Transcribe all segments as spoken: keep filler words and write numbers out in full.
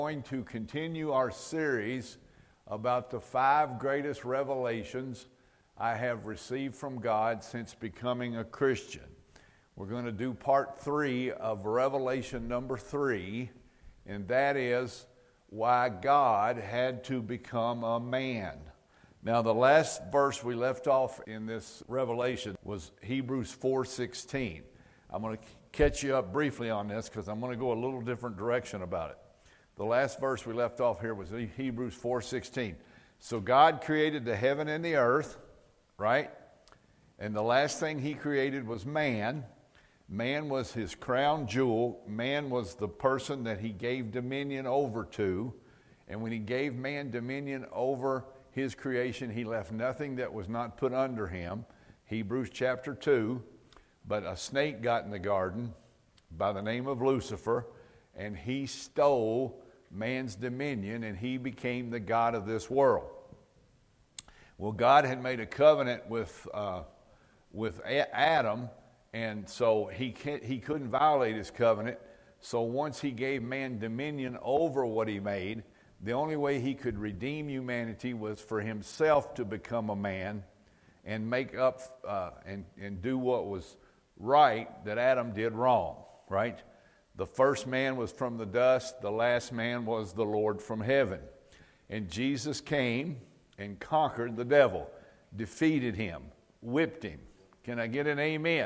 Going to continue our series about the five greatest revelations I have received from God since becoming a Christian. We're going to do part three of revelation number three, and that is why God had to become a man. Now, the last verse we left off in this revelation was Hebrews four sixteen. I'm going to catch you up briefly on this because I'm going to go a little different direction about it. The last verse we left off here was Hebrews four sixteen. So God created the heaven and the earth, right? And the last thing he created was man. Man was his crown jewel. Man was the person that he gave dominion over to. And when he gave man dominion over his creation, he left nothing that was not put under him. Hebrews chapter two. But a snake got in the garden by the name of Lucifer, and he stole man's dominion, and he became the god of this world. Well, God had made a covenant with uh, with a- Adam, and so he can't, he couldn't violate his covenant. So once he gave man dominion over what he made, the only way he could redeem humanity was for himself to become a man and make up uh, and, and do what was right that Adam did wrong, right? The first man was from the dust. The last man was the Lord from heaven. And Jesus came and conquered the devil, defeated him, whipped him. Can I get an amen?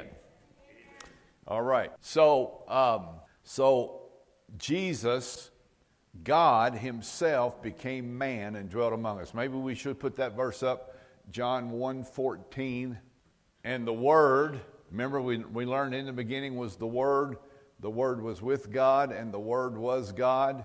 All right. So, um, so Jesus, God himself became man and dwelt among us. Maybe we should put that verse up, John one fourteen. And the Word, remember we, we learned in the beginning was the Word. The Word was with God, and the Word was God.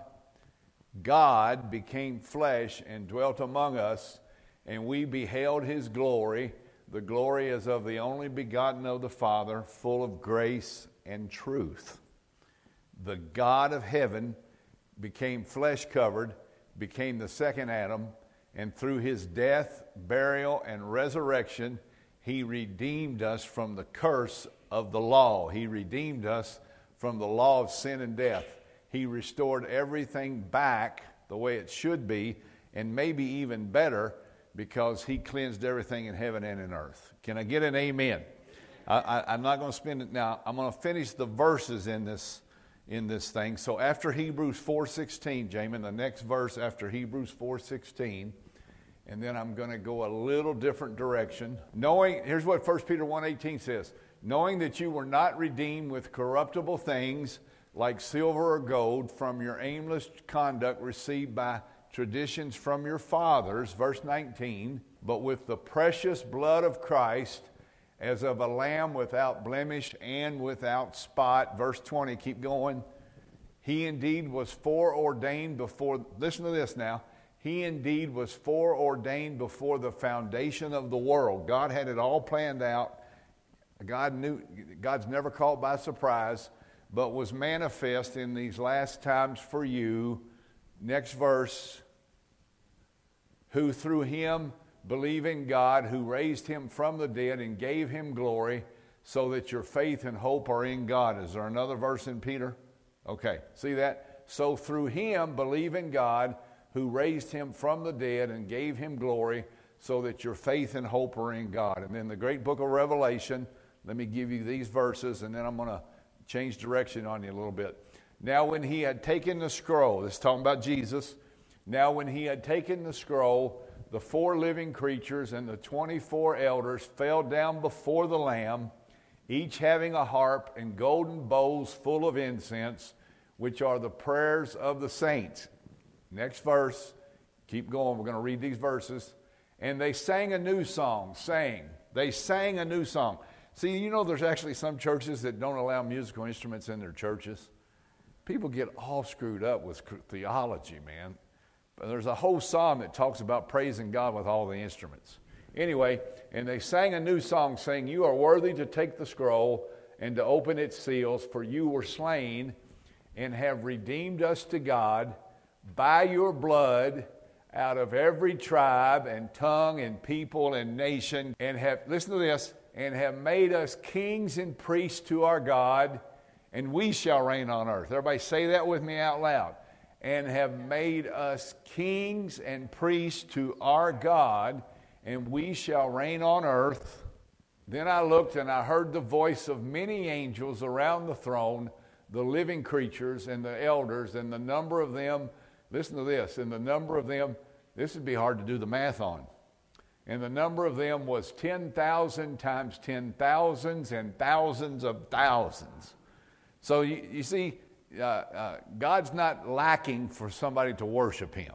God became flesh and dwelt among us, and we beheld his glory. The glory is of the only begotten of the Father, full of grace and truth. The God of heaven became flesh covered, became the second Adam, and through his death, burial, and resurrection, he redeemed us from the curse of the law. He redeemed us from the law of sin and death. He restored everything back the way it should be, and maybe even better, because he cleansed everything in heaven and in earth. Can I get an amen? I, I, I'm not going to spend it now. I'm going to finish the verses in this in this thing. So after Hebrews four sixteen, Jamin, the next verse after Hebrews four sixteen, and then I'm going to go a little different direction. Knowing, here's what First Peter one eighteen says, knowing that you were not redeemed with corruptible things like silver or gold from your aimless conduct received by traditions from your fathers, verse nineteen, but with the precious blood of Christ as of a lamb without blemish and without spot, verse twenty, keep going. He indeed was foreordained before, listen to this now, he indeed was foreordained before the foundation of the world. God had it all planned out. God knew, God's never caught by surprise, but was manifest in these last times for you. Next verse. Who through him believe in God, who raised him from the dead and gave him glory, so that your faith and hope are in God. Is there another verse in Peter? Okay, see that? So through him believe in God, who raised him from the dead and gave him glory, so that your faith and hope are in God. And then the great book of Revelation, let me give you these verses, and then I'm going to change direction on you a little bit. Now when he had taken the scroll, this is talking about Jesus. Now when he had taken the scroll, the four living creatures and the twenty-four elders fell down before the Lamb, each having a harp and golden bowls full of incense, which are the prayers of the saints. Next verse. Keep going. We're going to read these verses. And they sang a new song, saying, they sang a new song. See, you know there's actually some churches that don't allow musical instruments in their churches. People get all screwed up with theology, man. But there's a whole psalm that talks about praising God with all the instruments. Anyway, and they sang a new song, saying, you are worthy to take the scroll and to open its seals, for you were slain and have redeemed us to God by your blood out of every tribe and tongue and people and nation, and have, listen to this, and have made us kings and priests to our God, and we shall reign on earth. Everybody say that with me out loud. and have made us kings and priests to our God, and we shall reign on earth. Then I looked, and I heard the voice of many angels around the throne, the living creatures and the elders, and the number of them, listen to this, and the number of them, this would be hard to do the math on, and the number of them was ten thousand times ten thousands and thousands of thousands. So you, you see, uh, uh, God's not lacking for somebody to worship Him.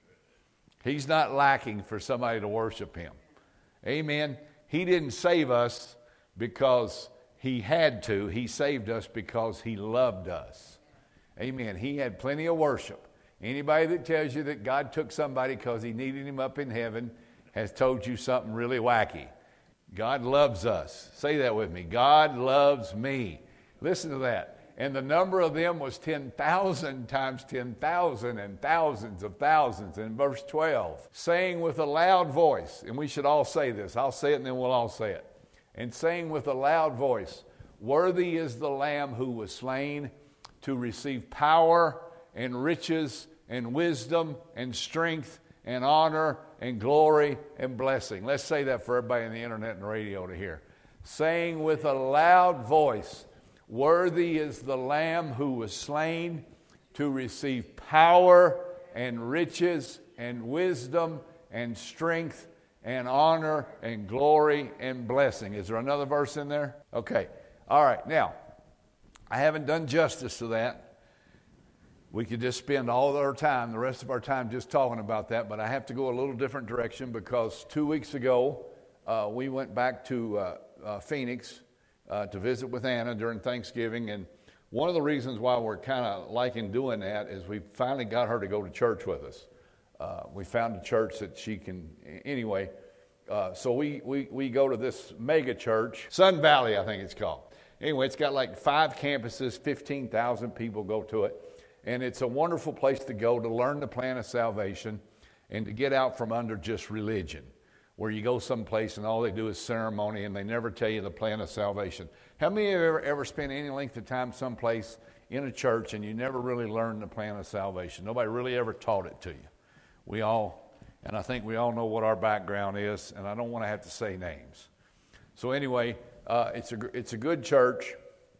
He's not lacking for somebody to worship Him. Amen. He didn't save us because He had to. He saved us because He loved us. Amen. He had plenty of worship. Anybody that tells you that God took somebody because He needed him up in heaven has told you something really wacky. God loves us. Say that with me. God loves me. Listen to that. And the number of them was ten thousand times ten thousand and thousands of thousands. In verse twelve, saying with a loud voice, and we should all say this. I'll say it and then we'll all say it. And saying with a loud voice, worthy is the Lamb who was slain to receive power and riches and wisdom and strength and honor and glory and blessing. Let's say that for everybody on the internet and radio to hear. Saying with a loud voice, worthy is the Lamb who was slain to receive power and riches and wisdom and strength and honor and glory and blessing. Is there another verse in there? Okay. All right. Now, I haven't done justice to that. We could just spend all of our time, the rest of our time, just talking about that, but I have to go a little different direction because two weeks ago, uh, we went back to uh, uh, Phoenix uh, to visit with Anna during Thanksgiving, and one of the reasons why we're kind of liking doing that is we finally got her to go to church with us. Uh, we found a church that she can, anyway, uh, so we, we, we go to this mega church, Sun Valley, I think it's called. Anyway, it's got like five campuses, fifteen thousand people go to it. And it's a wonderful place to go to learn the plan of salvation and to get out from under just religion, where you go someplace and all they do is ceremony and they never tell you the plan of salvation. How many of you ever, ever spent any length of time someplace in a church and you never really learned the plan of salvation? Nobody really ever taught it to you. We all, and I think we all know what our background is, and I don't want to have to say names. So anyway, uh, it's a it's a good church.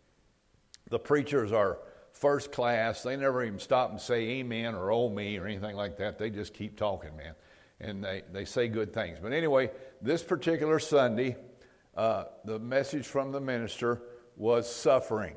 The preachers are first class. They never even stop and say amen or oh me or anything like that. They just keep talking, man. And they, they say good things. But anyway, this particular Sunday, uh, the message from the minister was suffering.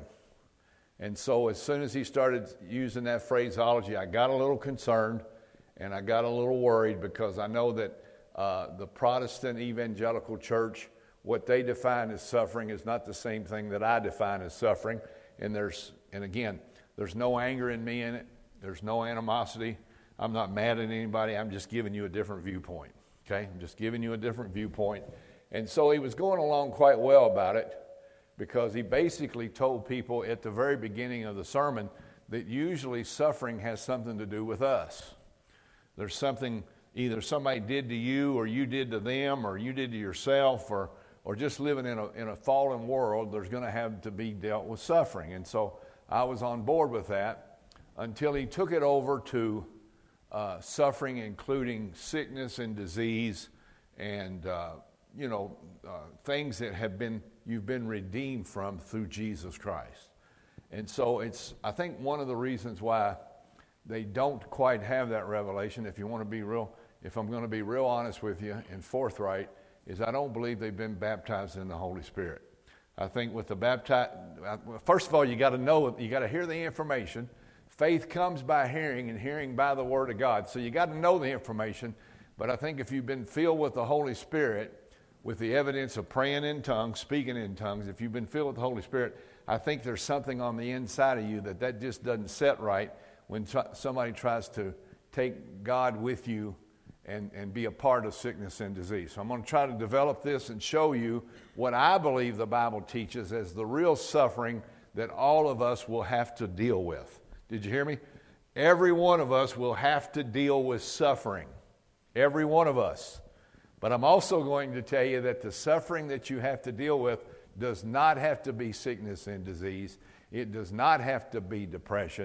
And so as soon as he started using that phraseology, I got a little concerned and I got a little worried because I know that uh, the Protestant evangelical church, what they define as suffering is not the same thing that I define as suffering. And there's, and again, there's no anger in me in it. There's no animosity. I'm not mad at anybody. I'm just giving you a different viewpoint. Okay? I'm just giving you a different viewpoint. And so he was going along quite well about it because he basically told people at the very beginning of the sermon that usually suffering has something to do with us. There's something either somebody did to you or you did to them or you did to yourself or or just living in a in a fallen world, there's going to have to be dealt with suffering. And so I was on board with that until he took it over to uh, suffering, including sickness and disease and, uh, you know, uh, things that have been, you've been redeemed from through Jesus Christ. And so it's, I think one of the reasons why they don't quite have that revelation, if you want to be real, if I'm going to be real honest with you and forthright, is I don't believe they've been baptized in the Holy Spirit. I think with the baptize, first of all, you got to know, you got to hear the information. Faith comes by hearing, and hearing by the Word of God. So you got to know the information. But I think if you've been filled with the Holy Spirit, with the evidence of praying in tongues, speaking in tongues, if you've been filled with the Holy Spirit, I think there's something on the inside of you that that just doesn't set right when t- somebody tries to take God with you and, and be a part of sickness and disease. So I'm going to try to develop this and show you what I believe the Bible teaches as the real suffering that all of us will have to deal with. Did you hear me? Every one of us will have to deal with suffering. Every one of us. But I'm also going to tell you that the suffering that you have to deal with does not have to be sickness and disease. It does not have to be depression.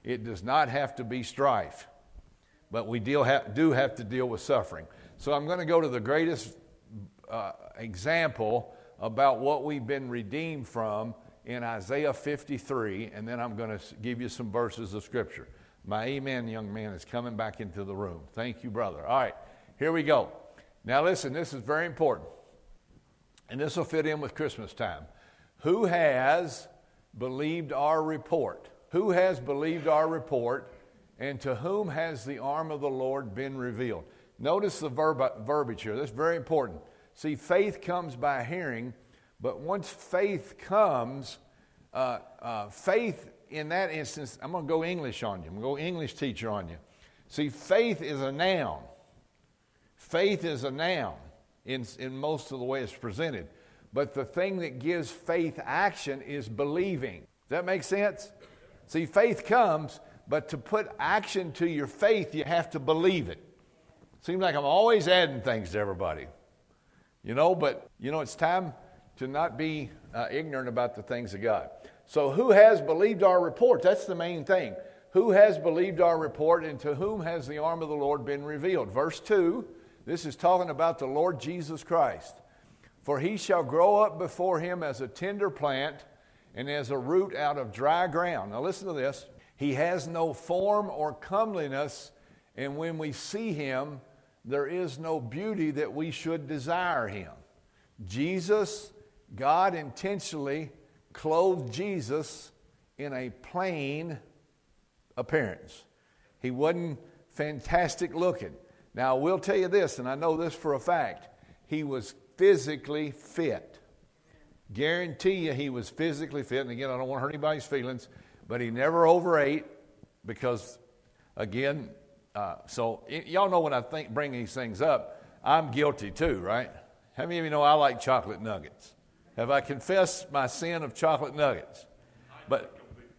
It does not have to be strife, but we deal ha- do have to deal with suffering. So I'm going to go to the greatest uh, example about what we've been redeemed from in Isaiah fifty-three, and then I'm going to give you some verses of Scripture. My amen, young man, is coming back into the room. Thank you, brother. All right, here we go. Now listen, this is very important, and this will fit in with Christmas time. Who has believed our report? Who has believed our report, and to whom has the arm of the Lord been revealed? Notice the verb, verbiage here. That's very important. See, faith comes by hearing, but once faith comes, uh, uh, faith in that instance, I'm going to go English on you. I'm going to go English teacher on you. See, faith is a noun. Faith is a noun in, in most of the way it's presented. But the thing that gives faith action is believing. Does that make sense? See, faith comes, but to put action to your faith, you have to believe it. Seems like I'm always adding things to everybody. You know, but, you know, it's time to not be uh, ignorant about the things of God. So who has believed our report? That's the main thing. Who has believed our report, and to whom has the arm of the Lord been revealed? Verse two, this is talking about the Lord Jesus Christ. For he shall grow up before him as a tender plant and as a root out of dry ground. Now listen to this. He has no form or comeliness, and when we see him, there is no beauty that we should desire him. Jesus, God intentionally clothed Jesus in a plain appearance. He wasn't fantastic looking. Now, I will tell you this, and I know this for a fact. He was physically fit. Guarantee you he was physically fit. And again, I don't want to hurt anybody's feelings, but he never overate because, again, uh, so y- y'all know when I think bring these things up, I'm guilty too, right? How many of you know I like chocolate nuggets? Have I confessed my sin of chocolate nuggets? But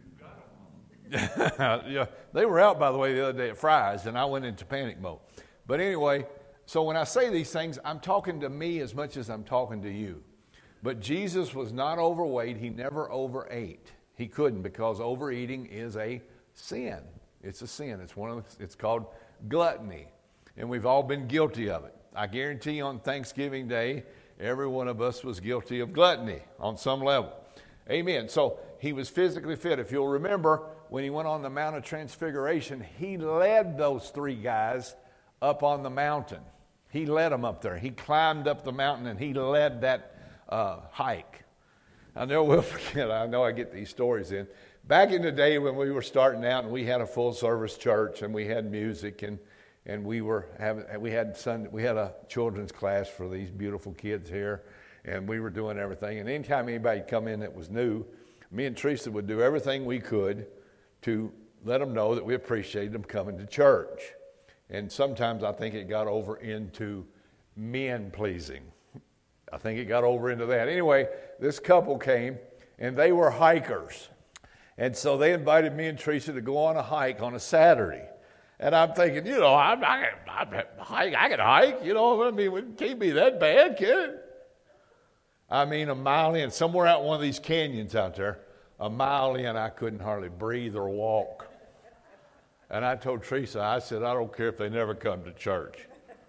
yeah, they were out, by the way, the other day at Fry's, and I went into panic mode. But anyway, so when I say these things, I'm talking to me as much as I'm talking to you. But Jesus was not overweight. He never overate. He couldn't, because overeating is a sin. It's a sin. It's one of the, it's called gluttony, and we've all been guilty of it. I guarantee you on Thanksgiving Day, every one of us was guilty of gluttony on some level. Amen. So he was physically fit. If you'll remember, when he went on the Mount of Transfiguration, he led those three guys up on the mountain. He led them up there. He climbed up the mountain, and he led that uh, hike. I never will forget. I know I get these stories in. Back in the day when we were starting out, and we had a full service church, and we had music, and and we were having we had Sunday, we had a children's class for these beautiful kids here, and we were doing everything. And anytime anybody come in that was new, me and Teresa would do everything we could to let them know that we appreciated them coming to church. And sometimes I think it got over into men pleasing. I think it got over into that. Anyway, this couple came, and they were hikers. And so they invited me and Teresa to go on a hike on a Saturday. And I'm thinking, you know, I, I, I, I, hike, I can hike, you know, I mean, it can't be that bad, can it? I mean, a mile in, somewhere out in one of these canyons out there, a mile in, I couldn't hardly breathe or walk. And I told Teresa, I said, I don't care if they never come to church.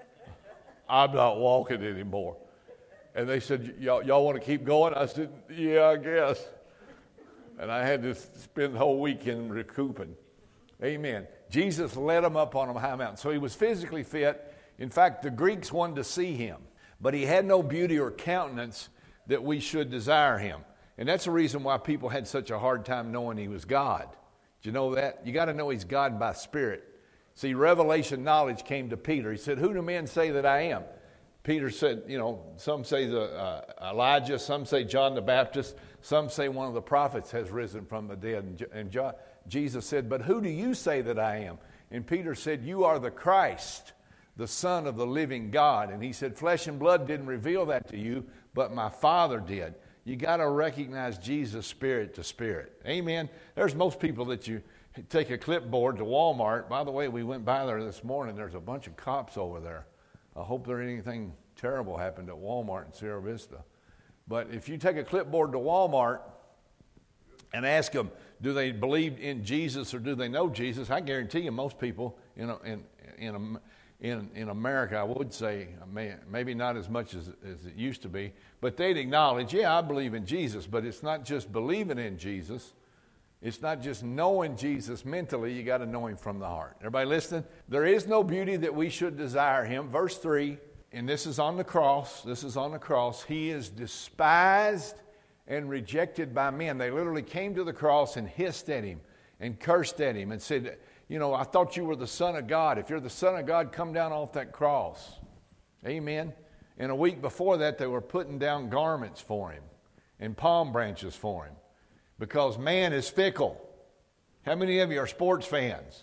I'm not walking anymore. And they said, y'all, y'all want to keep going? I said, yeah, I guess. And I had to spend the whole weekend recouping. Amen. Jesus led them up on a high mountain. So he was physically fit. In fact, the Greeks wanted to see him. But he had no beauty or countenance that we should desire him. And that's the reason why people had such a hard time knowing he was God. Do you know that? You got to know he's God by spirit. See, revelation knowledge came to Peter. He said, who do men say that I am? Peter said, you know, some say the, uh, Elijah, some say John the Baptist, some say one of the prophets has risen from the dead. And, and John, Jesus said, but who do you say that I am? And Peter said, you are the Christ, the Son of the living God. And he said, flesh and blood didn't reveal that to you, but my Father did. You got to recognize Jesus spirit to spirit. Amen. There's most people that you take a clipboard to Walmart. By the way, we went by there this morning. There's a bunch of cops over there. I hope there ain't anything terrible happened at Walmart in Sierra Vista. But if you take a clipboard to Walmart and ask them, do they believe in Jesus or do they know Jesus? I guarantee you most people in, in, in, in, in America, I would say, maybe not as much as, as it used to be, but they'd acknowledge, yeah, I believe in Jesus, but it's not just believing in Jesus. It's not just knowing Jesus mentally. You got to know him from the heart. Everybody listening? There is no beauty that we should desire him. Verse three, and this is on the cross. This is on the cross. He is despised and rejected by men. They literally came to the cross and hissed at him and cursed at him and said, you know, I thought you were the Son of God. If you're the Son of God, come down off that cross. Amen. And a week before that, they were putting down garments for him and palm branches for him. Because man is fickle. How many of you are sports fans?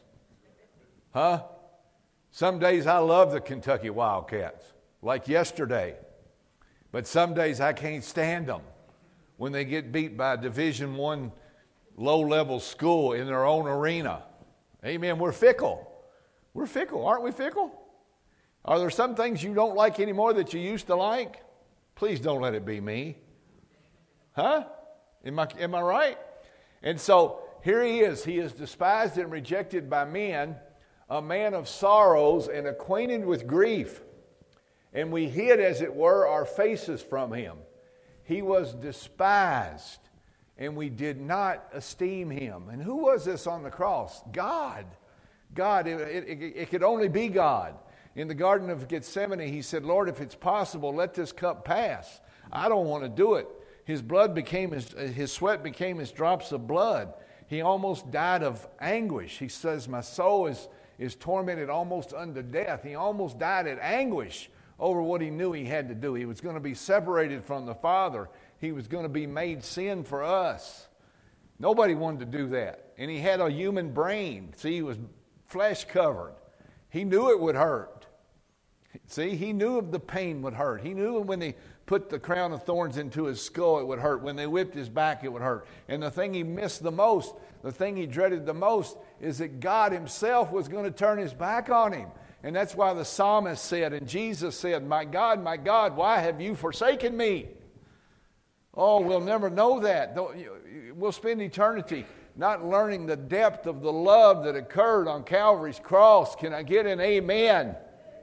Huh? Some days I love the Kentucky Wildcats, like yesterday. But some days I can't stand them when they get beat by a Division One low-level school in their own arena. Amen. We're fickle. We're fickle. Aren't we fickle? Are there some things you don't like anymore that you used to like? Please don't let it be me. Huh? Am I, am I right? And so here he is. He is despised and rejected by men, a man of sorrows and acquainted with grief. And we hid, as it were, our faces from him. He was despised, and we did not esteem him. And who was this on the cross? God. God. It, it, it could only be God. In the Garden of Gethsemane, he said, Lord, if it's possible, let this cup pass. I don't want to do it. His blood became his, his sweat became his drops of blood. He almost died of anguish. He says, my soul is, is tormented almost unto death. He almost died in anguish over what he knew he had to do. He was going to be separated from the Father. He was going to be made sin for us. Nobody wanted to do that. And he had a human brain. See, he was flesh covered. He knew it would hurt. See, he knew the pain would hurt. He knew when they put the crown of thorns into his skull, it would hurt. When they whipped his back, it would hurt. And the thing he missed the most, the thing he dreaded the most, is that God himself was going to turn his back on him. And that's why the psalmist said, and Jesus said, my God, my God, why have you forsaken me? Oh, we'll never know that. We'll spend eternity not learning the depth of the love that occurred on Calvary's cross. Can I get an amen?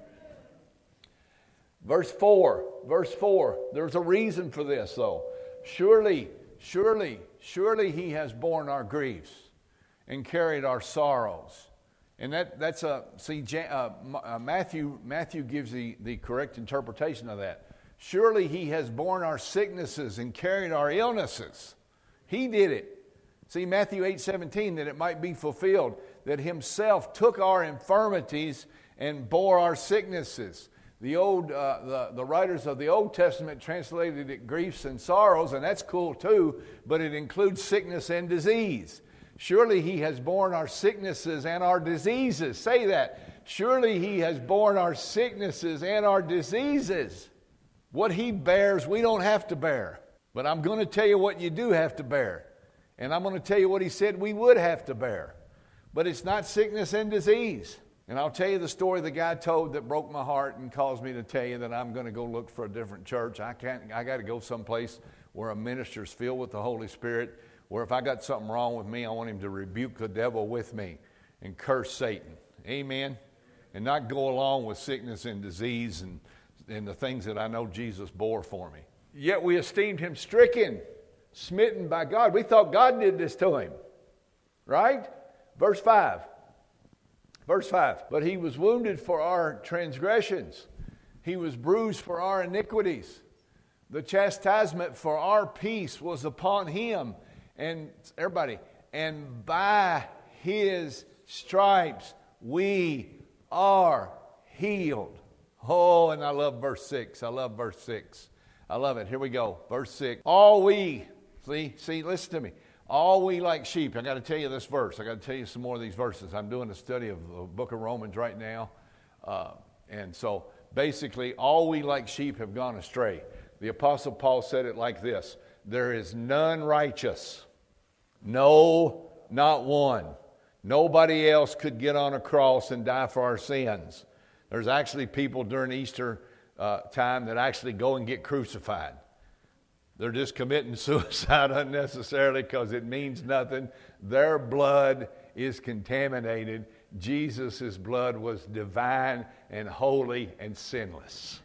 Verse four, verse four, there's a reason for this though. Surely, surely, surely he has borne our griefs and carried our sorrows. And that, that's a, see, uh, uh, Matthew, Matthew gives the, the correct interpretation of that. Surely he has borne our sicknesses and carried our illnesses. He did it. See, Matthew eight seventeen, that it might be fulfilled, that himself took our infirmities and bore our sicknesses. The old, uh, the, the writers of the Old Testament translated it griefs and sorrows, and that's cool too, but it includes sickness and disease. Surely he has borne our sicknesses and our diseases. Say that. Surely he has borne our sicknesses and our diseases. What he bears, we don't have to bear. But I'm going to tell you what you do have to bear. And I'm going to tell you what he said we would have to bear. But it's not sickness and disease. And I'll tell you the story the guy told that broke my heart and caused me to tell you that I'm going to go look for a different church. I can't. I got to go someplace where a minister's filled with the Holy Spirit, where if I got something wrong with me, I want him to rebuke the devil with me and curse Satan. Amen? And not go along with sickness and disease and, and the things that I know Jesus bore for me. Yet we esteemed him stricken, smitten by God. We thought God did this to him. Right? Verse five. Verse five, but he was wounded for our transgressions. He was bruised for our iniquities. The chastisement for our peace was upon him. And everybody, and by his stripes we are healed. Oh, and I love verse six. I love verse six. I love it. Here we go. Verse six. All we, see, see, listen to me. All we like sheep. I got to tell you this verse. I got to tell you some more of these verses. I'm doing a study of the book of Romans right now. Uh, and so basically, all we like sheep have gone astray. The Apostle Paul said it like this. There is none righteous. No, not one. Nobody else could get on a cross and die for our sins. There's actually people during Easter uh, time that actually go and get crucified. They're just committing suicide unnecessarily because it means nothing. Their blood is contaminated. Jesus' blood was divine and holy and sinless.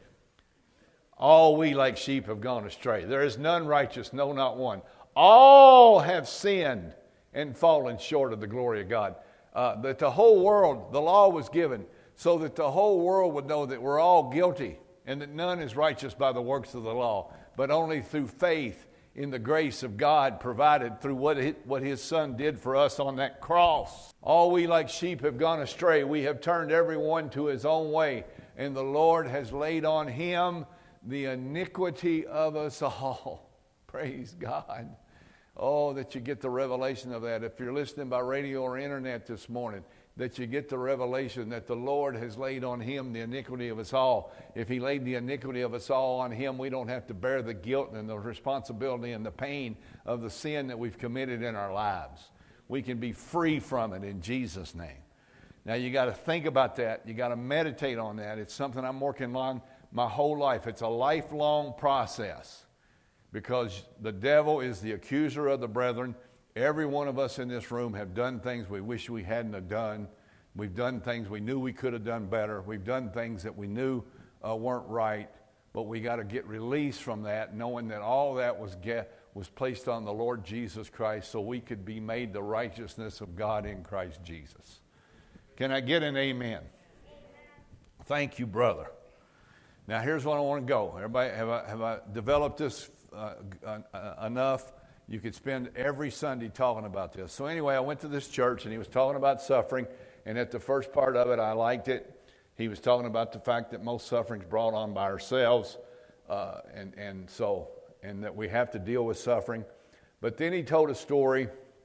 All we like sheep have gone astray. There is none righteous, no, not one. All have sinned and fallen short of the glory of God. Uh, that the whole world, the law was given so that the whole world would know that we're all guilty and that none is righteous by the works of the law, but only through faith in the grace of God provided through what his, what his Son did for us on that cross. All we like sheep have gone astray. We have turned everyone to his own way, and the Lord has laid on him the iniquity of us all. Praise God. Oh, that you get the revelation of that. If you're listening by radio or internet this morning, that you get the revelation that the Lord has laid on him the iniquity of us all. If he laid the iniquity of us all on him, we don't have to bear the guilt and the responsibility and the pain of the sin that we've committed in our lives. We can be free from it in Jesus' name. Now, you got to think about that. You got to meditate on that. It's something I'm working on my whole life. It's a lifelong process because the devil is the accuser of the brethren. Every one of us in this room have done things we wish we hadn't have done. We've done things we knew we could have done better. We've done things that we knew uh, weren't right, but we got to get released from that, knowing that all that was get, was placed on the Lord Jesus Christ so we could be made the righteousness of God in Christ Jesus. Can I get an amen? Amen. Thank you, brother. Now, here's what I want to go. Everybody, have I, have I developed this uh, uh, enough? You could spend every Sunday talking about this. So anyway, I went to this church, and he was talking about suffering, and at the first part of it, I liked it. He was talking about the fact that most suffering is brought on by ourselves, uh, and, and so, and that we have to deal with suffering. But then he told a story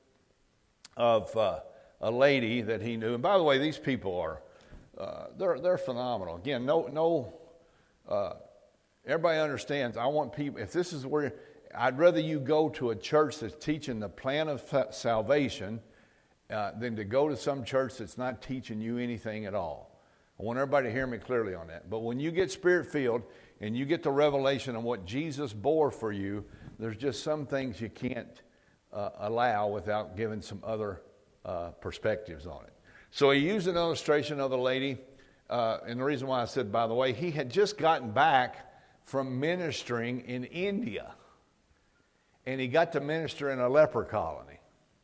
of uh, a lady that he knew. And by the way, these people are, uh, they're, they're phenomenal. Again, no, no, uh, everybody understands. I want people, if this is where, I'd rather you go to a church that's teaching the plan of salvation uh, than to go to some church that's not teaching you anything at all. I want everybody to hear me clearly on that. But when you get Spirit-filled and you get the revelation of what Jesus bore for you, there's just some things you can't uh, allow without giving some other uh, perspectives on it. So he used an illustration of the lady, uh, and the reason why I said, by the way, he had just gotten back from ministering in India. And he got to minister in a leper colony.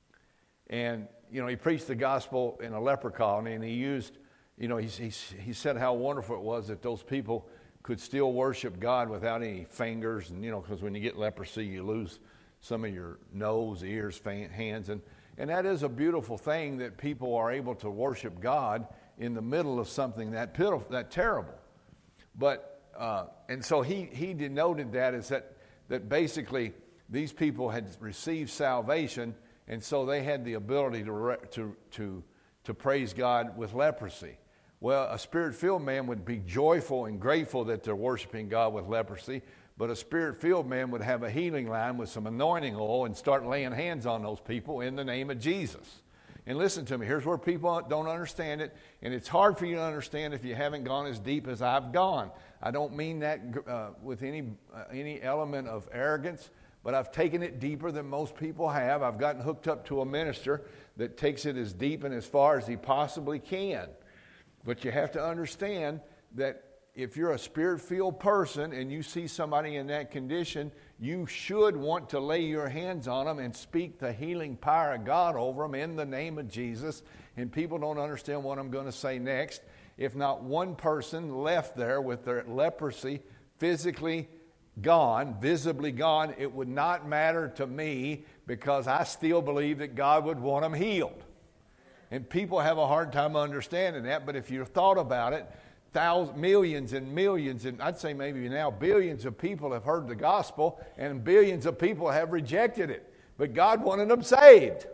And, you know, he preached the gospel in a leper colony, and he used, you know, he, he, he said how wonderful it was that those people could still worship God without any fingers. And, you know, because when you get leprosy, you lose some of your nose, ears, hands. And, and that is a beautiful thing that people are able to worship God in the middle of something that pitiful, that terrible. But, uh, and so he, he denoted that as that, that basically these people had received salvation, and so they had the ability to, to, to, to praise God with leprosy. Well, a Spirit-filled man would be joyful and grateful that they're worshiping God with leprosy, but a Spirit-filled man would have a healing line with some anointing oil and start laying hands on those people in the name of Jesus. And listen to me, here's where people don't understand it, and it's hard for you to understand if you haven't gone as deep as I've gone. I don't mean that uh, with any uh, any element of arrogance, but I've taken it deeper than most people have. I've gotten hooked up to a minister that takes it as deep and as far as he possibly can. But you have to understand that if you're a Spirit-filled person and you see somebody in that condition, you should want to lay your hands on them and speak the healing power of God over them in the name of Jesus. And people don't understand what I'm going to say next. If not one person left there with their leprosy physically gone, visibly gone, it would not matter to me because I still believe that God would want them healed. And people have a hard time understanding that, but if you thought about it, thousands, millions and millions, and I'd say maybe now billions of people have heard the gospel, and billions of people have rejected it. But God wanted them saved.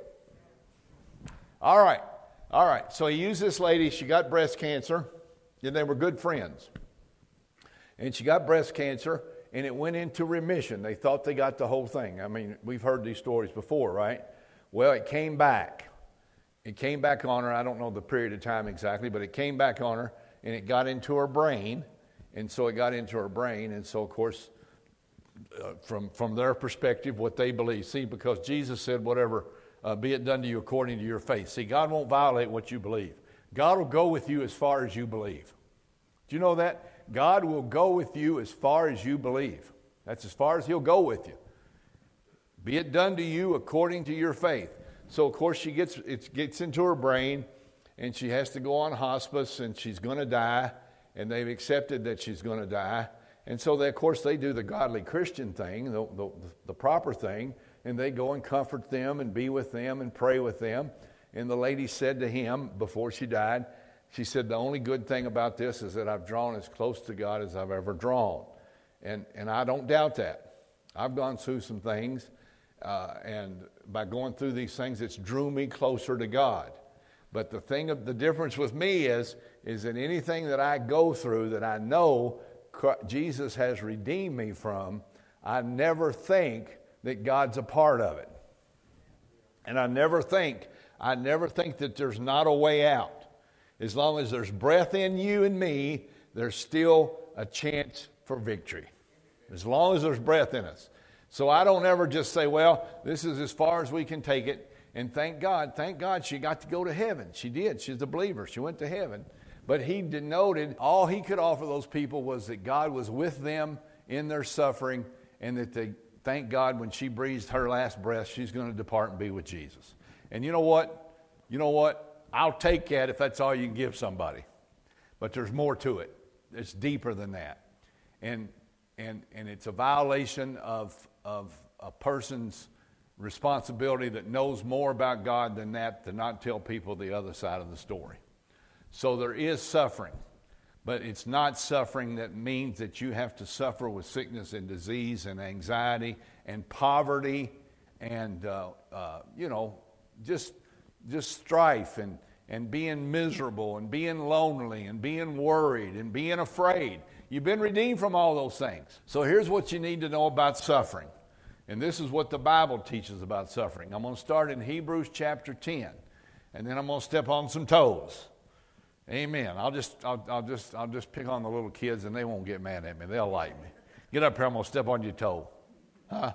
All right, all right. So he used this lady. She got breast cancer, and they were good friends. And she got breast cancer, and it went into remission. They thought they got the whole thing. I mean, we've heard these stories before, right? Well, it came back. It came back on her. I don't know the period of time exactly, but it came back on her, and it got into her brain. And so it got into her brain, and so, of course, uh, from, from their perspective, what they believe. See, because Jesus said, whatever, uh, be it done to you according to your faith. See, God won't violate what you believe. God will go with you as far as you believe. Do you know that? God will go with you as far as you believe. That's as far as he'll go with you. Be it done to you according to your faith. So, of course, she gets it gets into her brain, and she has to go on hospice, and she's going to die, and they've accepted that she's going to die. And so, they, of course, they do the godly Christian thing, the, the, the proper thing, and they go and comfort them and be with them and pray with them. And the lady said to him before she died, she said, the only good thing about this is that I've drawn as close to God as I've ever drawn. And, and I don't doubt that. I've gone through some things, uh, and by going through these things, it's drew me closer to God. But the thing of the difference with me is, is that anything that I go through that I know Jesus has redeemed me from, I never think that God's a part of it. And I never think, I never think that there's not a way out. As long as there's breath in you and me, there's still a chance for victory. As long as there's breath in us. So I don't ever just say, well, this is as far as we can take it. And thank God, thank God she got to go to heaven. She did. She's a believer. She went to heaven. But he denoted, all he could offer those people was that God was with them in their suffering, and that they, thank God, when she breathed her last breath, she's going to depart and be with Jesus. And you know what? You know what? I'll take that if that's all you can give somebody. But there's more to it. It's deeper than that. And and and it's a violation of of a person's responsibility that knows more about God than that to not tell people the other side of the story. So there is suffering, but it's not suffering that means that you have to suffer with sickness and disease and anxiety and poverty and uh, uh, you know just just strife and and being miserable and being lonely and being worried and being afraid. You've been redeemed from all those things. So here's what you need to know about suffering. And this is what the Bible teaches about suffering. I'm going to start in Hebrews chapter ten, and then I'm going to step on some toes. Amen. I'll just, I'll, I'll just, I'll just pick on the little kids, and they won't get mad at me. They'll like me. Get up here. I'm going to step on your toe. Huh?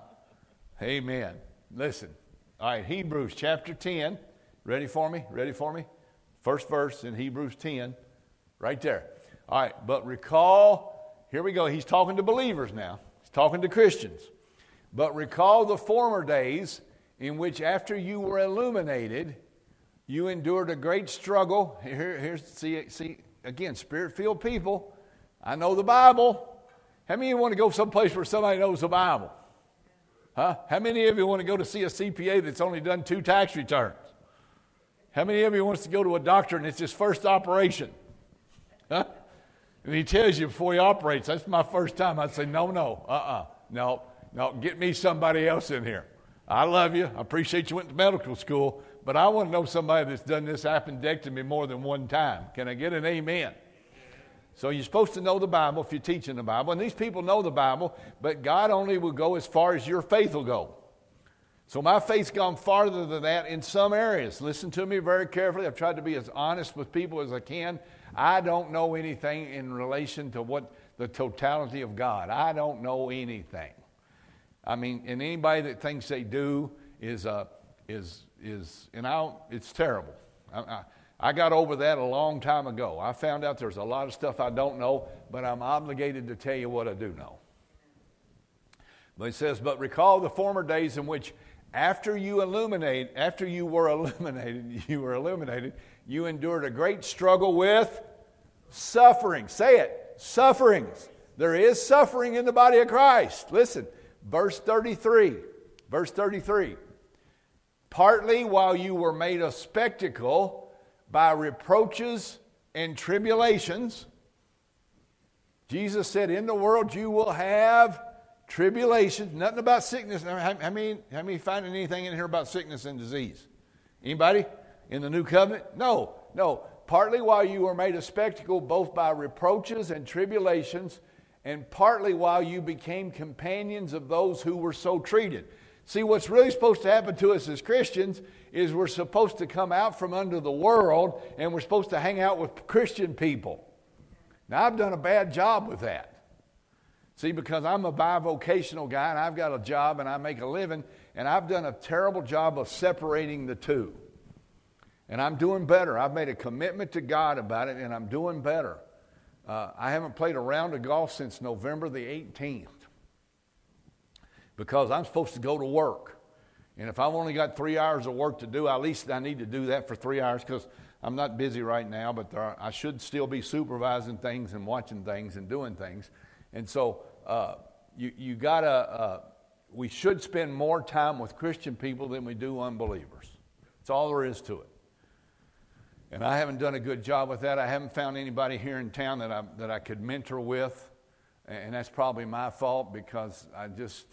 Amen. Listen. All right. Hebrews chapter ten. Ready for me? Ready for me? First verse in Hebrews ten, right there. All right. But recall. Here we go. He's talking to believers now. He's talking to Christians. But recall the former days in which after you were illuminated, you endured a great struggle. Here, here's, see, see, again, Spirit-filled people. I know the Bible. How many of you want to go someplace where somebody knows the Bible? Huh? How many of you want to go to see a C P A that's only done two tax returns? How many of you wants to go to a doctor and it's his first operation? Huh? And he tells you before he operates, that's my first time. I'd say, no, no, uh-uh, no. No, get me somebody else in here. I love you. I appreciate you went to medical school, but I want to know somebody that's done this appendectomy more than one time. Can I get an amen? So you're supposed to know the Bible if you're teaching the Bible, and these people know the Bible, but God only will go as far as your faith will go. So my faith's gone farther than that in some areas. Listen to me very carefully. I've tried to be as honest with people as I can. I don't know anything in relation to what the totality of God. I don't know anything. I mean, and anybody that thinks they do is, uh, is, is, and I, it's terrible. I, I, I got over that a long time ago. I found out there's a lot of stuff I don't know, but I'm obligated to tell you what I do know. But it says, but recall the former days in which after you illuminate, after you were illuminated, you were illuminated, you endured a great struggle with suffering. Say it, sufferings. There is suffering in the body of Christ. Listen. Verse thirty-three, verse thirty-three, partly while you were made a spectacle by reproaches and tribulations. Jesus said, in the world you will have tribulations. Nothing about sickness. How, how many, how many finding anything in here about sickness and disease? Anybody in the new covenant? No, no. Partly while you were made a spectacle both by reproaches and tribulations, and partly while you became companions of those who were so treated. See, what's really supposed to happen to us as Christians is we're supposed to come out from under the world, and we're supposed to hang out with Christian people. Now, I've done a bad job with that. See, because I'm a bivocational guy and I've got a job and I make a living, and I've done a terrible job of separating the two. And I'm doing better. I've made a commitment to God about it, and I'm doing better. Uh, I haven't played a round of golf since November the eighteenth because I'm supposed to go to work. And if I've only got three hours of work to do, at least I need to do that for three hours because I'm not busy right now, but there are, I should still be supervising things and watching things and doing things. And so uh, you, you got to, uh, we should spend more time with Christian people than we do unbelievers. That's all there is to it. And I haven't done a good job with that. I haven't found anybody here in town that I, that I could mentor with. And that's probably my fault because I just,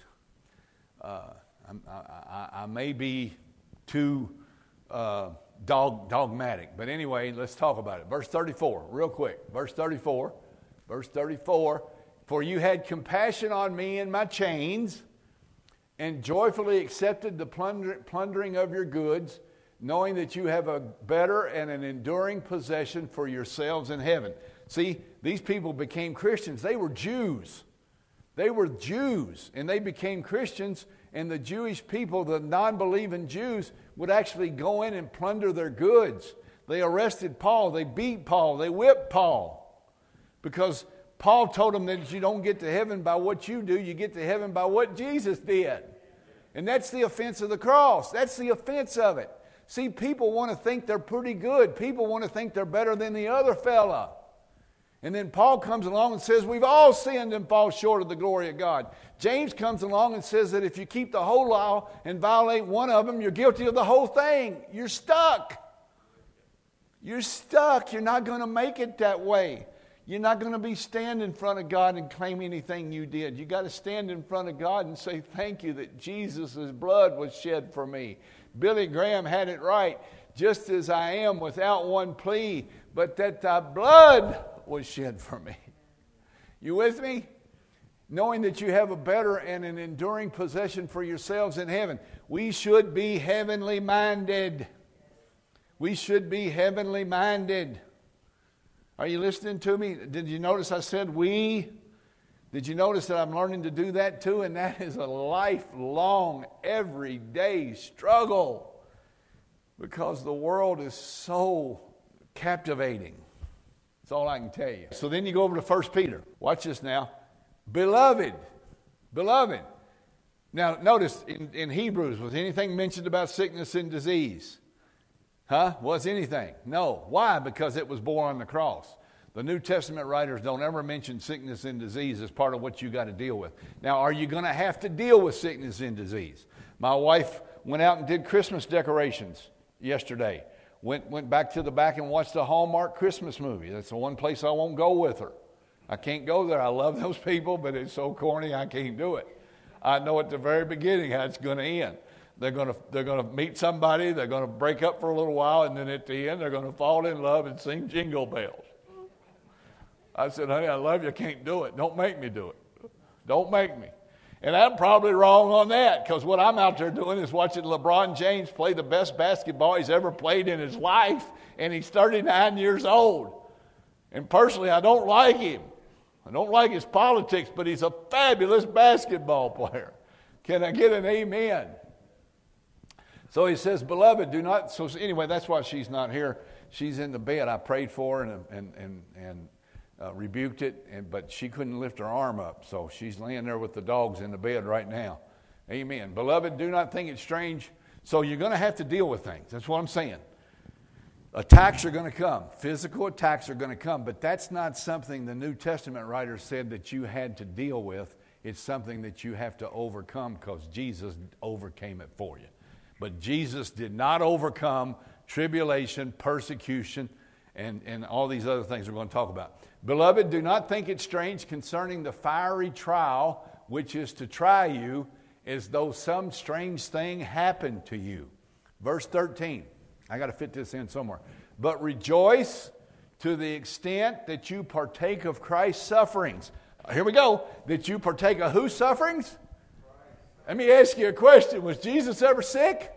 uh, I, I, I may be too uh, dog, dogmatic. But anyway, let's talk about it. Verse thirty-four, real quick. Verse thirty-four. Verse thirty-four. For you had compassion on me in my chains and joyfully accepted the plunder, plundering of your goods, knowing that you have a better and an enduring possession for yourselves in heaven. See, these people became Christians. They were Jews. They were Jews, and they became Christians, and the Jewish people, the non-believing Jews, would actually go in and plunder their goods. They arrested Paul. They beat Paul. They whipped Paul. Because Paul told them that you don't get to heaven by what you do. You get to heaven by what Jesus did. And that's the offense of the cross. That's the offense of it. See, people want to think they're pretty good. People want to think they're better than the other fella. And then Paul comes along and says, we've all sinned and fall short of the glory of God. James comes along and says that if you keep the whole law and violate one of them, you're guilty of the whole thing. You're stuck. You're stuck. You're not going to make it that way. You're not going to be standing in front of God and claim anything you did. You got to stand in front of God and say, thank you that Jesus' blood was shed for me. Billy Graham had it right. Just as I am without one plea, but that thy blood was shed for me. You with me? Knowing that you have a better and an enduring possession for yourselves in heaven. We should be heavenly minded. We should be heavenly minded. Are you listening to me? Did you notice I said we? Did you notice that I'm learning to do that too? And that is a lifelong, everyday struggle because the world is so captivating. That's all I can tell you. So then you go over to First Peter. Watch this now. Beloved, beloved. Now notice in, in Hebrews, was anything mentioned about sickness and disease? Huh? Was anything? No. Why? Because it was borne on the cross. The New Testament writers don't ever mention sickness and disease as part of what you got to deal with. Now, are you going to have to deal with sickness and disease? My wife went out and did Christmas decorations yesterday. Went, went back to the back and watched the Hallmark Christmas movie. That's the one place I won't go with her. I can't go there. I love those people, but it's so corny I can't do it. I know at the very beginning how it's going to end. They're going to they're going to meet somebody, they're going to break up for a little while, and then at the end they're going to fall in love and sing Jingle Bells. I said, honey, I love you, I can't do it. Don't make me do it. Don't make me. And I'm probably wrong on that, because what I'm out there doing is watching LeBron James play the best basketball he's ever played in his life, and he's thirty-nine years old. And personally, I don't like him. I don't like his politics, but he's a fabulous basketball player. Can I get an amen? So he says, beloved, do not, so anyway, that's why she's not here. She's in the bed. I prayed for her and and and, and uh, rebuked it, and, but she couldn't lift her arm up. So she's laying there with the dogs in the bed right now. Amen. Beloved, do not think it strange. So you're going to have to deal with things. That's what I'm saying. Attacks are going to come. Physical attacks are going to come. But that's not something the New Testament writers said that you had to deal with. It's something that you have to overcome because Jesus overcame it for you. But Jesus did not overcome tribulation, persecution, and, and all these other things we're going to talk about. Beloved, do not think it strange concerning the fiery trial, which is to try you, as though some strange thing happened to you. Verse thirteen. I got to fit this in somewhere. But rejoice to the extent that you partake of Christ's sufferings. Here we go. That you partake of whose sufferings? Let me ask you a question. Was Jesus ever sick?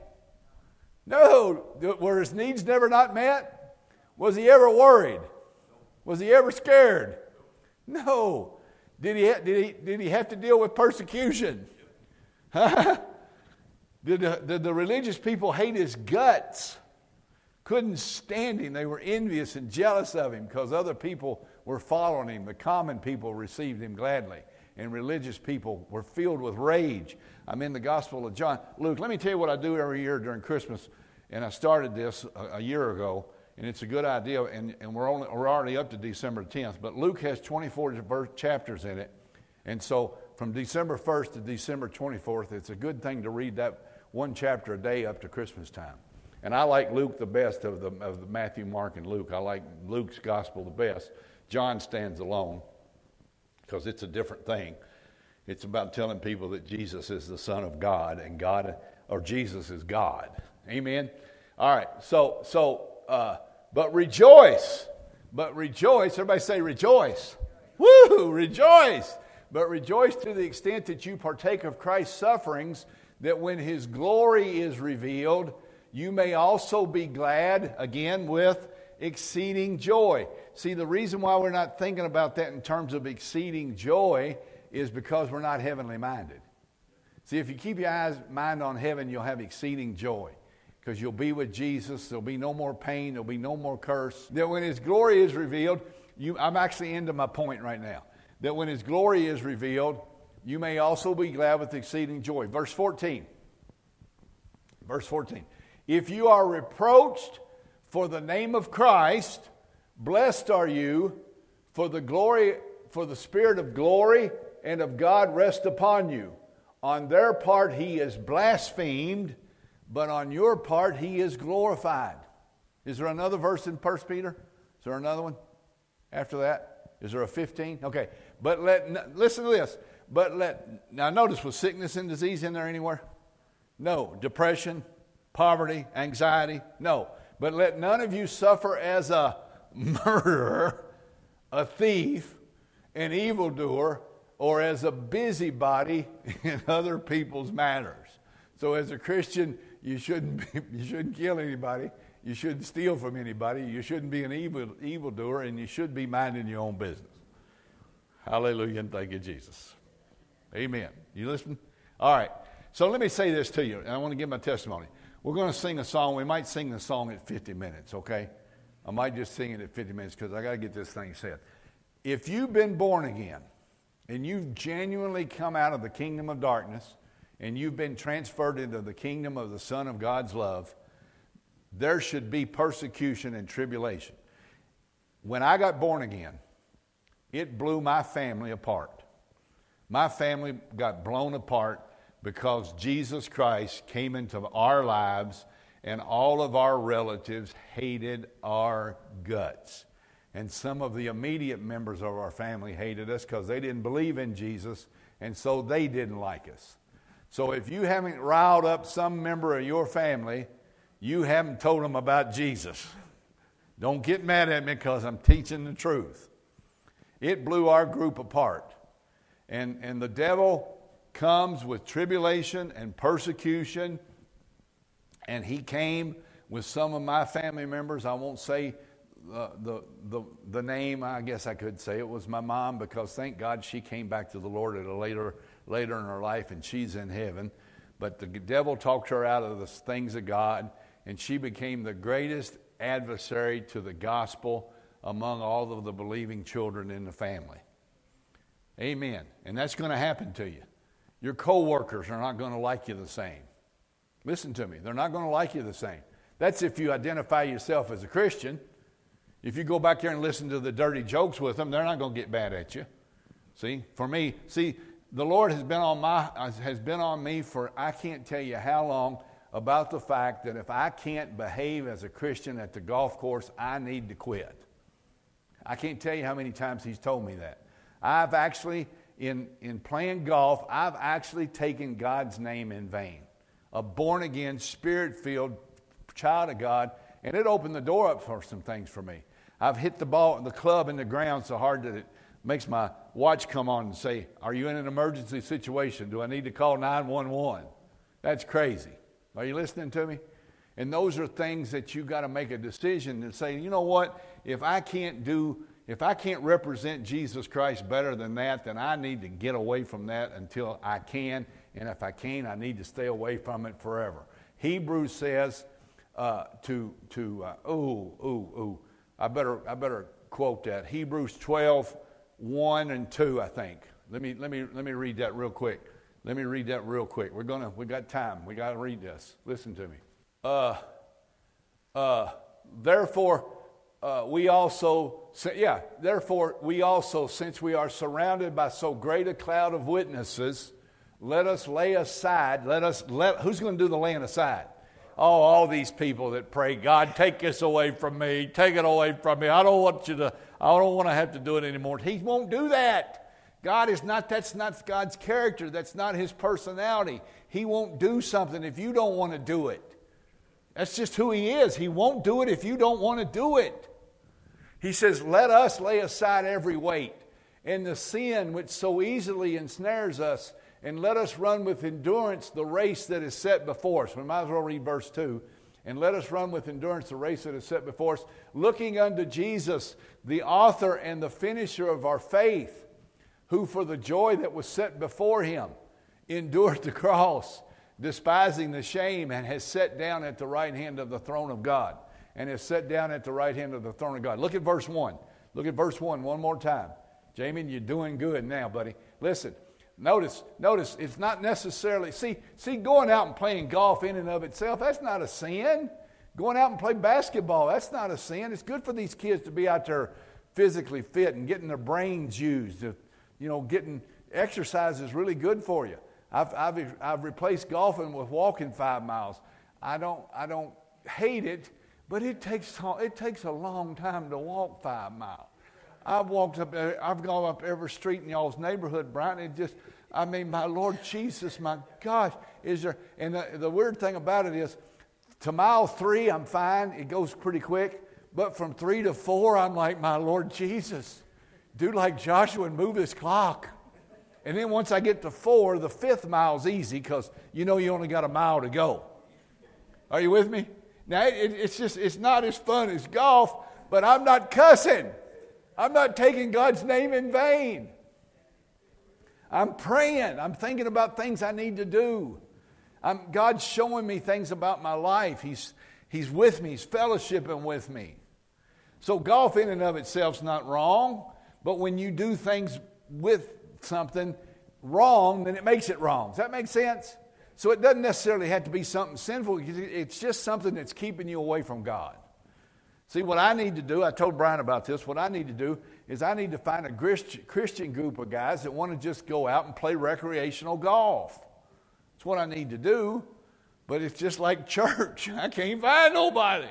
No. Were his needs never not met? Was he ever worried? Was he ever scared? No. Did he, ha- did he, did he have to deal with persecution? Huh? Did the, did the religious people hate his guts? Couldn't stand him. They were envious and jealous of him because other people were following him. The common people received him gladly, and religious people were filled with rage. I'm in the Gospel of John. Luke, let me tell you what I do every year during Christmas, and I started this a, a year ago, and it's a good idea, and, and we're, only, we're already up to December tenth, but Luke has twenty-four chapters in it, and so from December first to December twenty-fourth, it's a good thing to read that one chapter a day up to Christmas time. And I like Luke the best of the, of the Matthew, Mark, and Luke. I like Luke's gospel the best. John stands alone because it's a different thing. It's about telling people that Jesus is the Son of God and God, or Jesus is God. Amen? All right, so, so uh, but rejoice. But rejoice. Everybody say rejoice. Woo! Rejoice. But rejoice to the extent that you partake of Christ's sufferings, that when his glory is revealed, you may also be glad, again, with exceeding joy. See, the reason why we're not thinking about that in terms of exceeding joy is because we're not heavenly minded. See, if you keep your eyes mind on heaven, you'll have exceeding joy because you'll be with Jesus. There'll be no more pain. There'll be no more curse. That when his glory is revealed, you, I'm actually into my point right now. That when his glory is revealed, you may also be glad with exceeding joy. Verse fourteen. Verse fourteen. If you are reproached for the name of Christ, blessed are you, for the glory, for the Spirit of glory and of God rest upon you. On their part he is blasphemed, but on your part he is glorified. Is there another verse in First Peter? Is there another one after that? Is there a fifteen? Okay. But let, listen to this. But let, now notice, was sickness and disease in there anywhere? No. Depression, poverty, anxiety? No. But let none of you suffer as a murderer, a thief, an evildoer, or as a busybody in other people's matters. So as a Christian, you shouldn't be, you shouldn't kill anybody. You shouldn't steal from anybody. You shouldn't be an evil evildoer, and you should be minding your own business. Hallelujah, and thank you, Jesus. Amen. You listen? All right. So let me say this to you, and I want to give my testimony. We're going to sing a song. We might sing the song at fifty minutes, okay? I might just sing it at fifty minutes because I got to get this thing said. If you've been born again and you've genuinely come out of the kingdom of darkness and you've been transferred into the kingdom of the Son of God's love, there should be persecution and tribulation. When I got born again, it blew my family apart. My family got blown apart because Jesus Christ came into our lives and all of our relatives hated our guts. And some of the immediate members of our family hated us because they didn't believe in Jesus, and so they didn't like us. So if you haven't riled up some member of your family, you haven't told them about Jesus. Don't get mad at me because I'm teaching the truth. It blew our group apart. And, and the devil comes with tribulation and persecution, and he came with some of my family members. I won't say the, the, the, the name. I guess I could say it was my mom, because thank God she came back to the Lord at a later, later in her life, and she's in heaven. But the devil talked her out of the things of God, and she became the greatest adversary to the gospel among all of the believing children in the family. Amen. And that's going to happen to you. Your co-workers are not going to like you the same. Listen to me. They're not going to like you the same. That's if you identify yourself as a Christian. If you go back there and listen to the dirty jokes with them, they're not going to get bad at you. See, for me, see, the Lord has been on my has been on me for I can't tell you how long about the fact that if I can't behave as a Christian at the golf course, I need to quit. I can't tell you how many times He's told me that. I've actually, in, in playing golf, I've actually taken God's name in vain. A born-again, spirit-filled child of God, and it opened the door up for some things for me. I've hit the ball, the club in the ground so hard that it makes my watch come on and say, are you in an emergency situation? Do I need to call nine one one? That's crazy. Are you listening to me? And those are things that you got to make a decision and say, you know what? If I can't do if I can't represent Jesus Christ better than that, then I need to get away from that until I can. And if I can, I need to stay away from it forever. Hebrews says uh, to, to uh, ooh, ooh, ooh. I better, I better quote that. Hebrews twelve, one and two, I think. Let me, let me, let me read that real quick. Let me read that real quick. We're gonna, we got time. We got to read this. Listen to me. Uh, uh, therefore, uh, we also, yeah, therefore we also, since we are surrounded by so great a cloud of witnesses, let us lay aside, let us, let, who's going to do the laying aside? Oh, all these people that pray, God, take this away from me, take it away from me. I don't want you to, I don't want to have to do it anymore. He won't do that. God is not, that's not God's character. That's not his personality. He won't do something if you don't want to do it. That's just who he is. He won't do it if you don't want to do it. He says, let us lay aside every weight and the sin which so easily ensnares us, and let us run with endurance the race that is set before us. We might as well read verse two. And let us run with endurance the race that is set before us, looking unto Jesus, the author and the finisher of our faith, who for the joy that was set before him endured the cross, despising the shame, and has sat down at the right hand of the throne of God. And has sat down at the right hand of the throne of God. Look at verse one. Look at verse one one more time. Jamie, you're doing good now, buddy. Listen. Notice, notice, it's not necessarily, see, see, going out and playing golf in and of itself, that's not a sin. Going out and play basketball, that's not a sin. It's good for these kids to be out there physically fit and getting their brains used. You know, getting exercise is really good for you. I've, I've, I've replaced golfing with walking five miles. I don't, I don't hate it, but it takes, it takes a long time to walk five miles. I've walked up, I've gone up every street in y'all's neighborhood, Brian. It just, I mean, my Lord Jesus, my gosh, is there, and the, the weird thing about it is, to mile three, I'm fine. It goes pretty quick. But from three to four, I'm like, my Lord Jesus, do like Joshua and move his clock. And then once I get to four, the fifth mile's easy because you know you only got a mile to go. Are you with me? Now, it, it's just, it's not as fun as golf, but I'm not cussing. I'm not taking God's name in vain. I'm praying. I'm thinking about things I need to do. I'm, God's showing me things about my life. He's, he's with me. He's fellowshipping with me. So golf in and of itself is not wrong, but when you do things with something wrong, then it makes it wrong. Does that make sense? So it doesn't necessarily have to be something sinful. It's just something that's keeping you away from God. See, what I need to do, I told Brian about this, what I need to do is I need to find a Christian group of guys that want to just go out and play recreational golf. That's what I need to do, but it's just like church. I can't find nobody.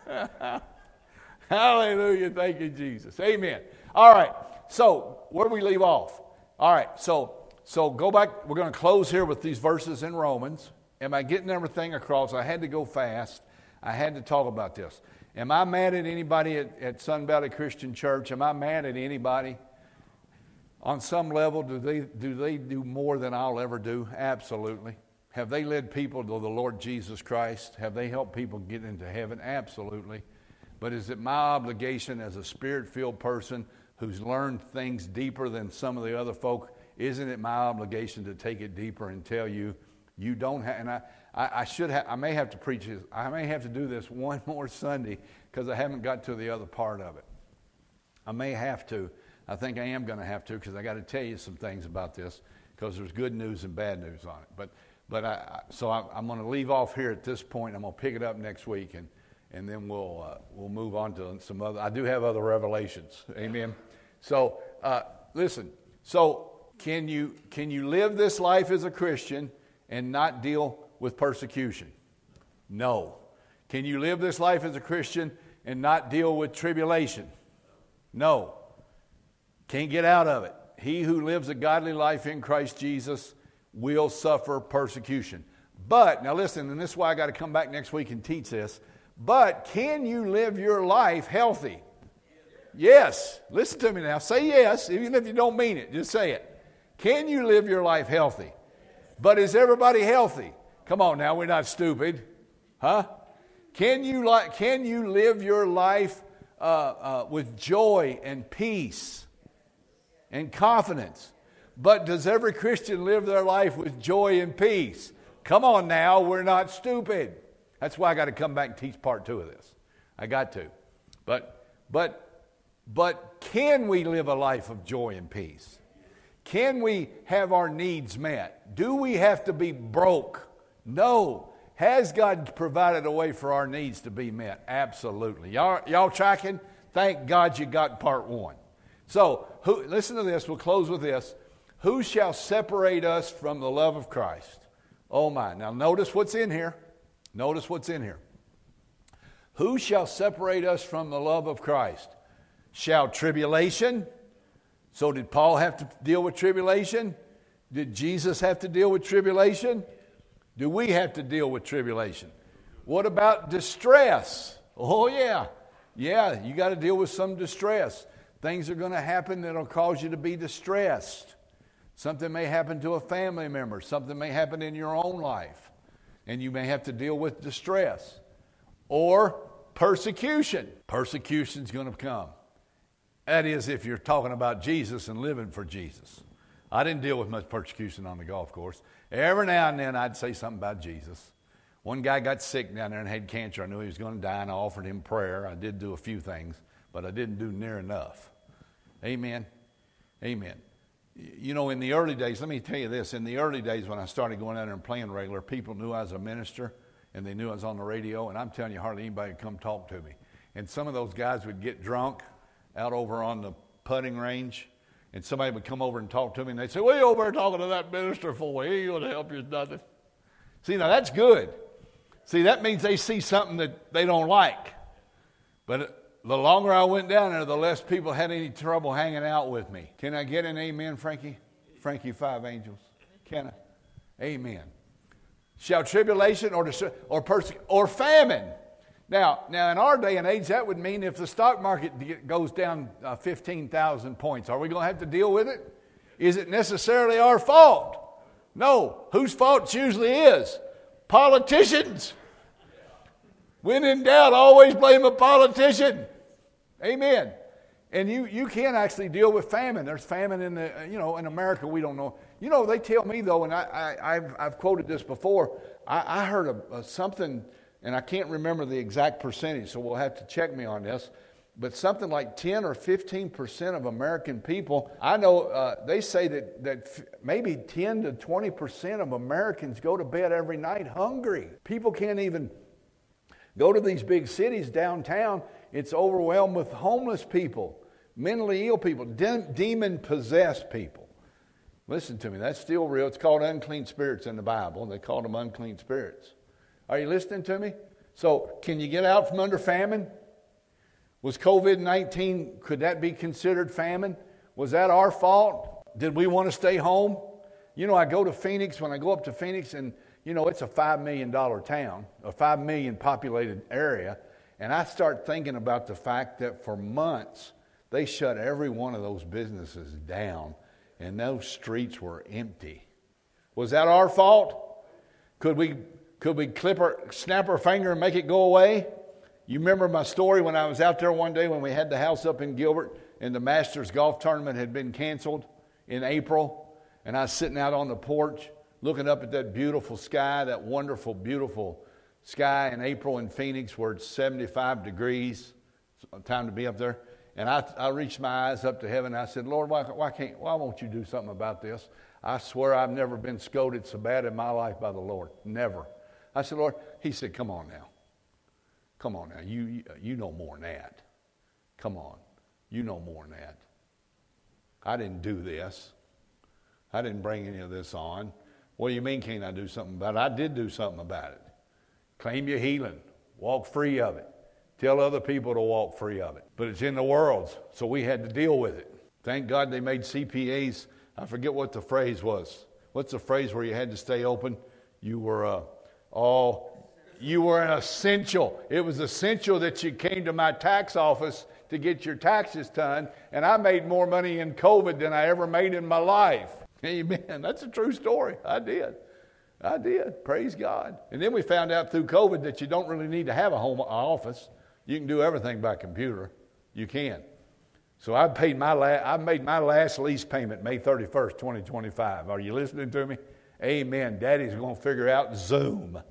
Hallelujah, thank you, Jesus. Amen. All right, so where do we leave off? All right, so, so go back. We're going to close here with these verses in Romans. Am I getting everything across? I had to go fast. I had to talk about this. Am I mad at anybody at, at Sun Valley Christian Church? Am I mad at anybody? On some level, do they, do they do more than I'll ever do? Absolutely. Have they led people to the Lord Jesus Christ? Have they helped people get into heaven? Absolutely. But is it my obligation as a Spirit-filled person who's learned things deeper than some of the other folk, isn't it my obligation to take it deeper and tell you, you don't have, and I, I, I should have, I may have to preach this, I may have to do this one more Sunday because I haven't got to the other part of it. I may have to. I think I am going to have to because I got to tell you some things about this because there's good news and bad news on it. But, but I, so I, I'm going to leave off here at this point. I'm going to pick it up next week and, and then we'll, uh, we'll move on to some other, I do have other revelations. Amen. So, uh, listen, so can you, can you live this life as a Christian and not deal with persecution? No. Can you live this life as a Christian and not deal with tribulation? No. Can't get out of it. He who lives a godly life in Christ Jesus will suffer persecution. But, now listen, and this is why I got to come back next week and teach this, but can you live your life healthy? Yes. Listen to me now. Say yes, even if you don't mean it. Just say it. Can you live your life healthy? But is everybody healthy? Come on now, we're not stupid. Huh? Can you, li- can you live your life uh, uh, with joy and peace and confidence. But does every Christian live their life with joy and peace? Come on now, we're not stupid. That's why I got to come back and teach part two of this. I got to. But, but, but can we live a life of joy and peace? Can we have our needs met? Do we have to be broke? No. Has God provided a way for our needs to be met? Absolutely. Y'all, y'all tracking? Thank God you got part one. So, who, listen to this. We'll close with this. Who shall separate us from the love of Christ? Oh my. Now notice what's in here. Notice what's in here. Who shall separate us from the love of Christ? Shall tribulation? So did Paul have to deal with tribulation? Did Jesus have to deal with tribulation? Do we have to deal with tribulation? What about distress? Oh yeah. Yeah, you got to deal with some distress. Things are going to happen that will cause you to be distressed. Something may happen to a family member. Something may happen in your own life. And you may have to deal with distress. Or persecution. Persecution's going to come. That is if you're talking about Jesus and living for Jesus. I didn't deal with much persecution on the golf course. Every now and then I'd say something about Jesus. One guy got sick down there and had cancer. I knew he was going to die, and I offered him prayer. I did do a few things, but I didn't do near enough. Amen. Amen. You know, in the early days, let me tell you this. In the early days when I started going out there and playing regular, people knew I was a minister, and they knew I was on the radio, and I'm telling you, hardly anybody would come talk to me. And some of those guys would get drunk out over on the putting range, and somebody would come over and talk to me, and they'd say, "What are you over there talking to that minister for? He ain't going to help you with nothing." See, now that's good. See, that means they see something that they don't like. But the longer I went down there, the less people had any trouble hanging out with me. Can I get an amen, Frankie? Frankie, five angels. Can I? Amen. Shall tribulation or dis- or perse- or famine? Now, now in our day and age, that would mean if the stock market goes down uh, fifteen thousand points, are we going to have to deal with it? Is it necessarily our fault? No. Whose fault it usually is? Politicians. When in doubt, always blame a politician. Amen. And you, you can actually deal with famine. There's famine in the, you know, in America, we don't know. You know, they tell me though, and I, I, I've, I've quoted this before, I, I heard a, a something, and I can't remember the exact percentage, so we'll have to check me on this, but something like ten or fifteen percent of American people, I know uh, they say that, that f- maybe ten to twenty percent of Americans go to bed every night hungry. People can't even go to these big cities downtown. It's overwhelmed with homeless people, mentally ill people, de- demon-possessed people. Listen to me, that's still real. It's called unclean spirits in the Bible. They called them unclean spirits. Are you listening to me? So, can you get out from under famine? Was covid nineteen, could that be considered famine? Was that our fault? Did we want to stay home? You know, I go to Phoenix, when I go up to Phoenix, and, you know, it's a five million dollars town, a five million populated area, and I start thinking about the fact that for months, they shut every one of those businesses down, and those streets were empty. Was that our fault? Could we could we clip our, snap our finger and make it go away? You remember my story when I was out there one day when we had the house up in Gilbert and the Masters golf tournament had been canceled in April, and I was sitting out on the porch looking up at that beautiful sky, that wonderful, beautiful sky in April in Phoenix where it's seventy-five degrees, time to be up there. And I, I reached my eyes up to heaven and I said, "Lord, why, why can't, why won't you do something about this? I swear I've never been scolded so bad in my life by the Lord. Never." I said, "Lord," he said, "Come on now. Come on now. You, you, you know more than that. Come on. You know more than that. I didn't do this. I didn't bring any of this on. What do you mean can't I do something about it? I did do something about it. Claim your healing. Walk free of it. Tell other people to walk free of it. But it's in the world, so we had to deal with it. Thank God they made C P As. I forget what the phrase was. What's the phrase where you had to stay open? You were uh, all... You were an essential. It was essential that you came to my tax office to get your taxes done, and I made more money in COVID than I ever made in my life. Amen. That's a true story. I did. I did. Praise God. And then we found out through COVID that you don't really need to have a home office. You can do everything by computer. You can. So I paid my la- I made my last lease payment May thirty-first, twenty twenty-five. Are you listening to me? Amen. Daddy's going to figure out Zoom.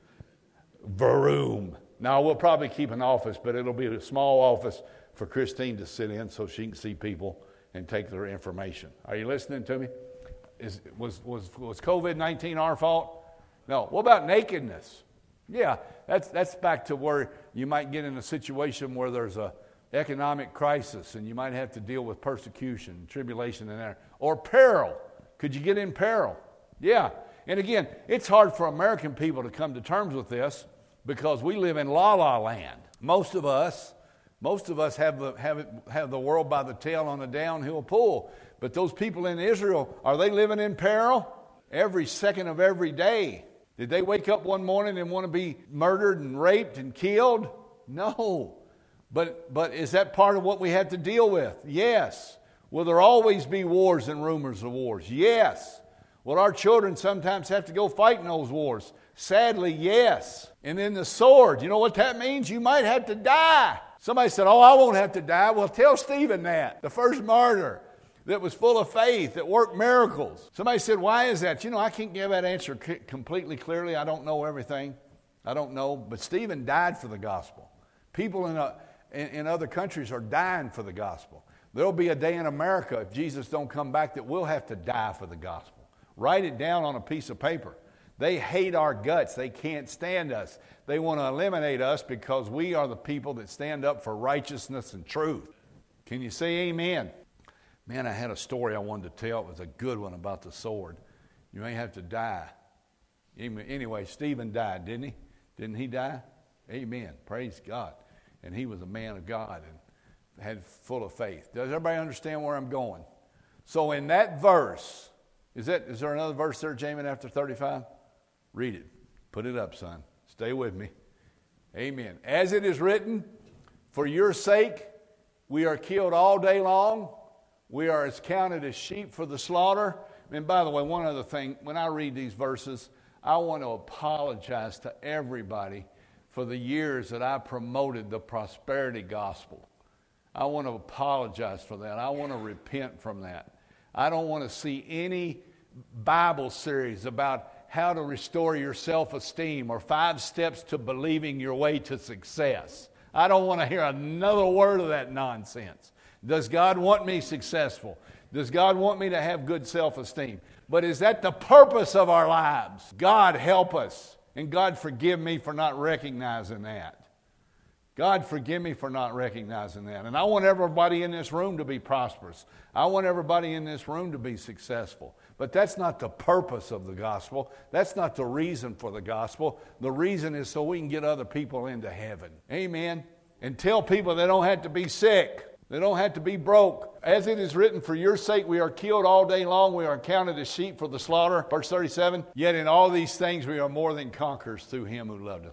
Vroom. Now, we'll probably keep an office, but it'll be a small office for Christine to sit in so she can see people and take their information. Are you listening to me? Is, was, was, was covid nineteen our fault? No. What about nakedness? Yeah, that's, that's back to where you might get in a situation where there's a economic crisis and you might have to deal with persecution, tribulation in there, or peril. Could you get in peril? Yeah. And again, it's hard for American people to come to terms with this because we live in la-la land. Most of us, most of us have the, have, it, have the world by the tail on a downhill pull. But those people in Israel, are they living in peril? Every second of every day. Did they wake up one morning and want to be murdered and raped and killed? No. But, but is that part of what we have to deal with? Yes. Will there always be wars and rumors of wars? Yes. Will our children sometimes have to go fight in those wars? Sadly, yes. And then the sword, you know what that means? You might have to die. Somebody said, oh, I won't have to die. Well, tell Stephen that, the first martyr that was full of faith, that worked miracles. Somebody said, why is that? You know, I can't give that answer c- completely clearly. I don't know everything. I don't know. But Stephen died for the gospel. People in, a, in, in other countries are dying for the gospel. There'll be a day in America, if Jesus don't come back, that we'll have to die for the gospel. Write it down on a piece of paper. They hate our guts. They can't stand us. They want to eliminate us because we are the people that stand up for righteousness and truth. Can you say amen? Man, I had a story I wanted to tell. It was a good one about the sword. You may have to die. Anyway, Stephen died, didn't he? Didn't he die? Amen. Praise God. And he was a man of God and had full of faith. Does everybody understand where I'm going? So in that verse, is that is there another verse there, Jamin, after thirty-five? Read it. Put it up, son. Stay with me. Amen. As it is written, for your sake we are killed all day long. We are as counted as sheep for the slaughter. And by the way, one other thing, when I read these verses, I want to apologize to everybody for the years that I promoted the prosperity gospel. I want to apologize for that. I want to repent from that. I don't want to see any Bible series about how to restore your self-esteem or five steps to believing your way to success. I don't want to hear another word of that nonsense. Does God want me successful? Does God want me to have good self-esteem? But is that the purpose of our lives? God help us. And God forgive me for not recognizing that. God forgive me for not recognizing that. And I want everybody in this room to be prosperous. I want everybody in this room to be successful. But that's not the purpose of the gospel. That's not the reason for the gospel. The reason is so we can get other people into heaven. Amen. And tell people they don't have to be sick. They don't have to be broke. As it is written, for your sake we are killed all day long. We are counted as sheep for the slaughter. Verse thirty-seven, yet in all these things we are more than conquerors through him who loved us.